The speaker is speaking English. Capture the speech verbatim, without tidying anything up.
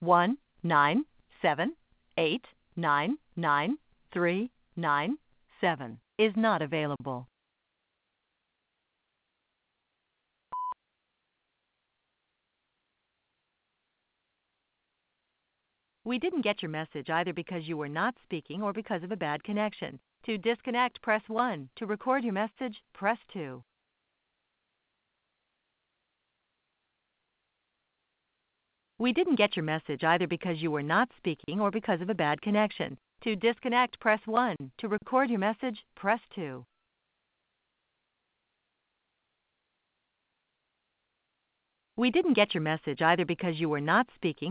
one nine seven eight nine nine three nine seven is not available. We didn't get your message either because you were not speaking or because of a bad connection. To disconnect, press one. To record your message, press two. We didn't get your message either because you were not speaking or because of a bad connection. To disconnect, press one. To record your message, press two. We didn't get your message either because you were not speaking